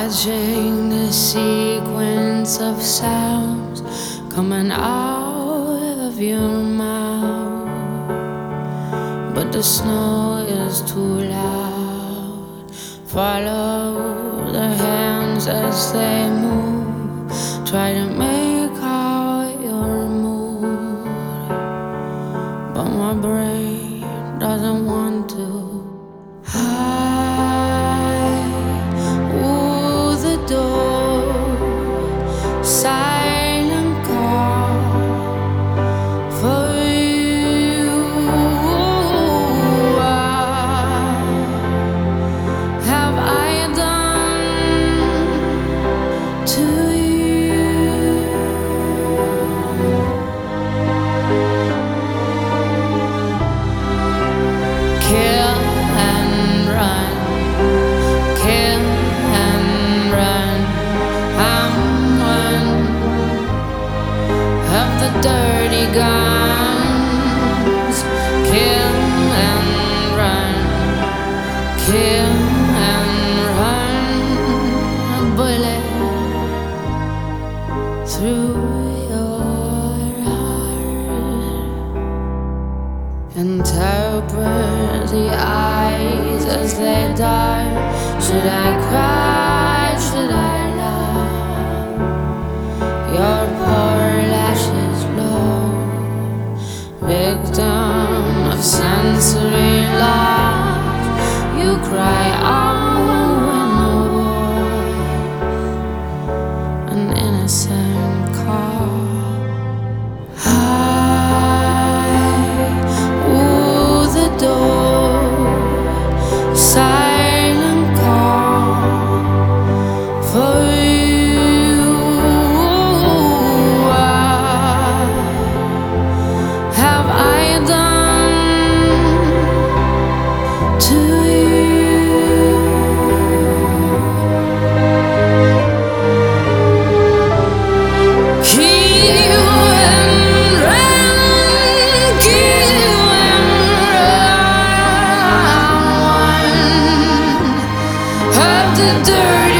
watching the sequence of sounds coming out of your mouth, but the snow is too loud. Follow the hands as they move, try to make out your mood, but my brain doesn't want to. The door, silent call for you. What have I done to you? Kill and run, kill and run. I'm one of the dirty guns. Kill and run, kill and run. A bullet through your heart. Interpret the eyes as they die. Should I cry? Should I laugh? Your poor lashes low, victim of sensory loss. You cry out when a voice, an innocent call. The door, silent call for you. What have I done to you? Kill and run, kill and run. Of the dirty